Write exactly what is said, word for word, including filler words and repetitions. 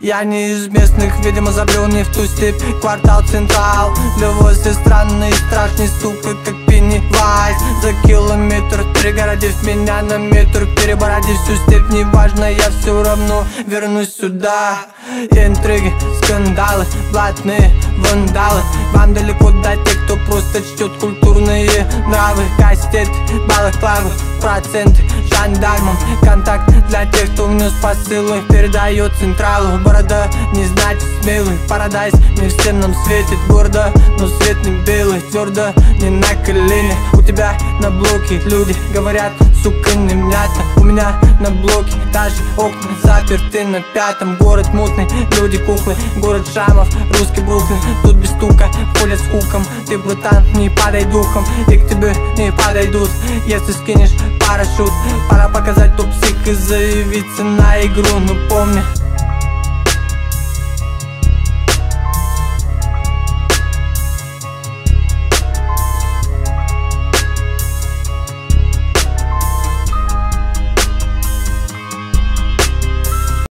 Я не из местных, видимо забрел не в ту степь. Квартал Централ, для вас и странный, страшный, сука, как Пеннивайз. За километр пригородив меня на метр, перебородив всю степь. Неважно, я все равно вернусь сюда. Интриги, скандалы, блатные вандалы. Вам далеко до тех, кто просто чтет культурные нравы. Кастет, балаклавы, проценты жандармам. Контакт для тех, кто внес посылы, передает Централу. Борода не значит смелый, парадайз не всем нам светит. Гордо, но свет не белый, твердо, не на коленях. У тебя на блоке люди говорят, сука, не мята. У меня на блоке даже окна заперты на пятом. Город мутный, люди куклы, город шамов, русский Бруклин. Тут без стука, ходят с хуком. Ты, братан, не падай духом, и к тебе не подойдут, если скинешь парашют. Пора показать топ-сик и заявиться на игру. Ну помни,